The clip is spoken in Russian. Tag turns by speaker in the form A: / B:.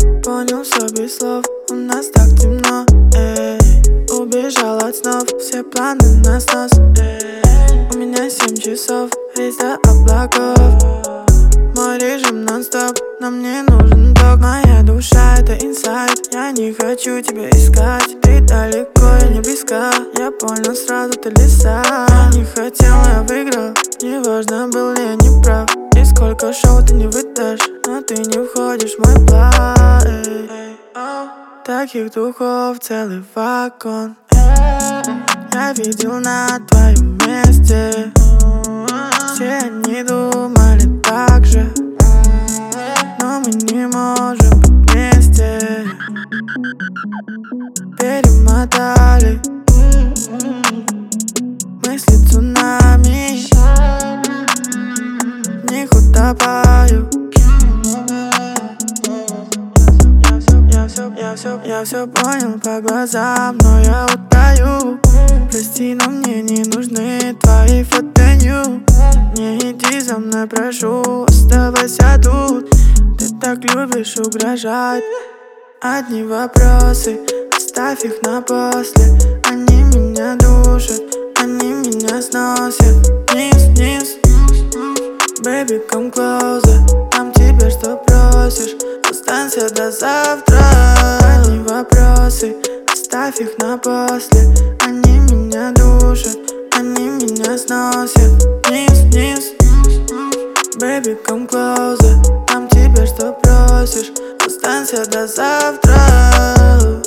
A: Понял все без слов, у нас так темно, эй. Убежал от снов, все планы на снос, эй. У меня 7 часов, рейс до облаков. Мой режим нон-стоп, но мне нужен ток. Моя душа — это инсайд, я не хочу тебя искать. Ты далеко, я не близко, я понял сразу, ты лиса. Я не хотел, но я выиграл, неважно, был ли я не прав. И сколько шоу ты не выдашь, но ты не входишь в мой план, эй. Таких духов целый вагон, я видел на твоем месте. Все они думали так же, но мы не можем быть вместе. Перемотали мысли цунами, в них утопаю. Я все понял по глазам, но я утаю. Прости, но мне не нужны твои фотонью. Не иди за мной, прошу, оставайся тут. Ты так любишь угрожать. Одни вопросы, оставь их на после. Они меня душат, они меня сносят. Вниз, вниз, baby, come closer. Там тебе что просишь, останься до завтра. Одни вопросы, оставь их на после. Они меня душат, они меня сносят. Вниз, вниз, baby, come closer. Там тебе что просишь, останься до завтра.